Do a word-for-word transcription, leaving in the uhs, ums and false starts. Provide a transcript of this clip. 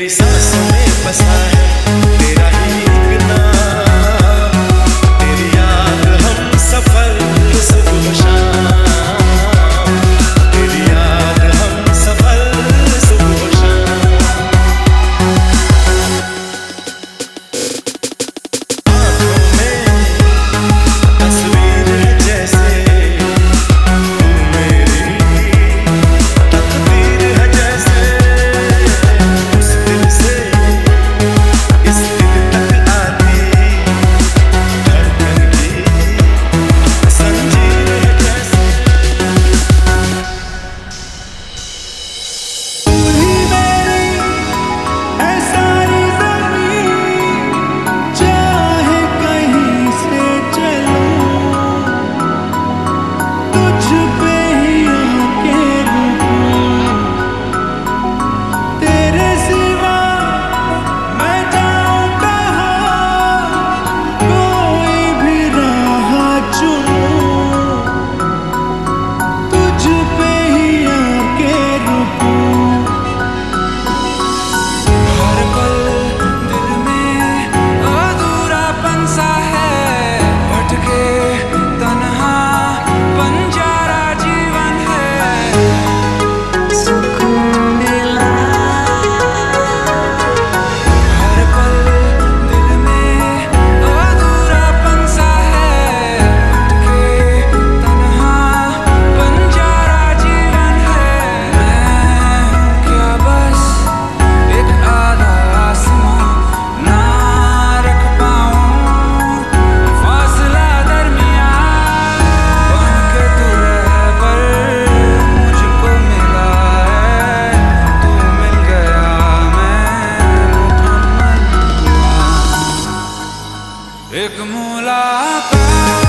मेरी सांसों में बसा है तेरा ही एक नाम, तेरी याद हम सफर सुबह शाम, तेरी याद हम सफर सुबह शाम। आँखों में तस्वीर है जैसे तू मेरी तकदीर है जैसे, उस दिल से इस दिल तक आती धड़कन की जंजीर है जैसे। तू ही मेरी है सारी ज़मीं, चाहे कहीं से चलूं, तुझ पे ही आके रुकूं, तेरे सिवा मैं जाऊं कहाँ, कोई भी राह चुनूं, तुझ पे ही आके रुकूं। हर पल दिल में अधूरापन सा है, भटके तन्हा बंजारा जीवन है, सुकून मिला। हर पल दिल में अधूरापन सा है, भटके तन्हा बंजारा जीवन है। मैं हूँ क्या बस एक आधा आसमां, ना रख पाऊं फासला दरमियां, बन के तू रहबर मुझको मिला है, तू मिल गया मैं मुकम्मल हुआ। एक मुलाकात